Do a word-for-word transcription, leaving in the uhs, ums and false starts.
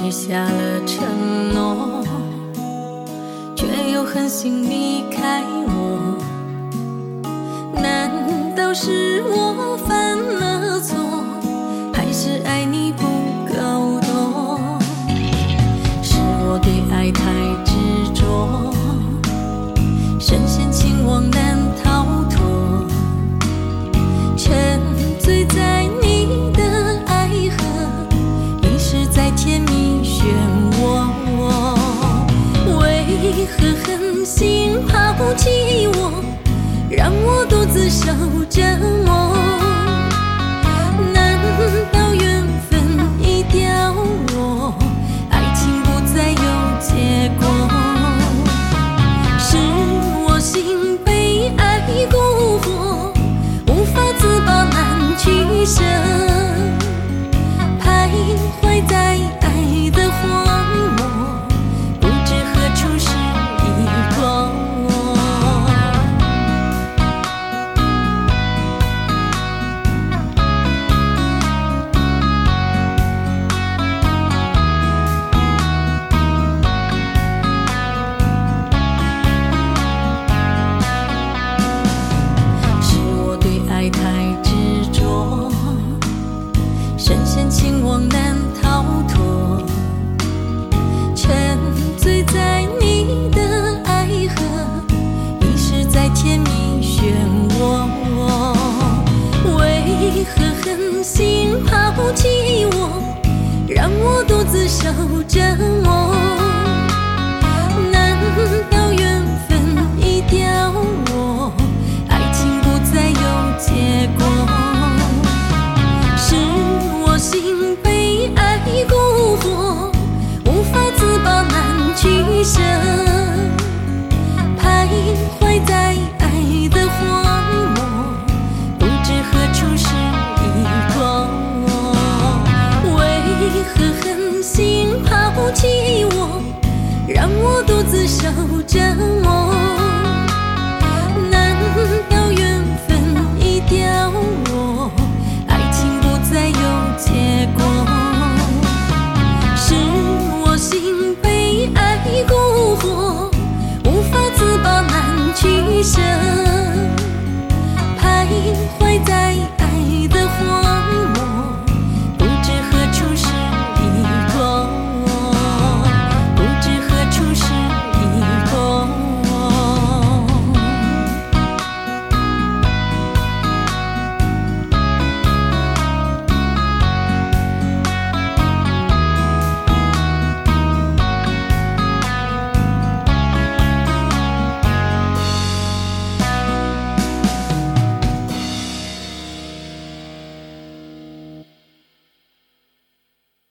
许下了承诺，却又狠心离开我。难道是我犯了错，还是爱你不够多？是我对爱太执着，深陷情网难逃脱，沉醉在你的爱河，迷失在甜蜜漩涡。为何狠心抛弃我，让我独自受折磨？难道缘分已凋落，爱情不再有结果？是我心被爱蛊惑，无法自拔难取舍，徘徊在爱的荒漠，不知何处是遗落。太执着，深陷情网难逃脱，沉醉在你的爱河，迷失在甜蜜漩涡。为何狠心抛弃我，让我独自受折磨？难道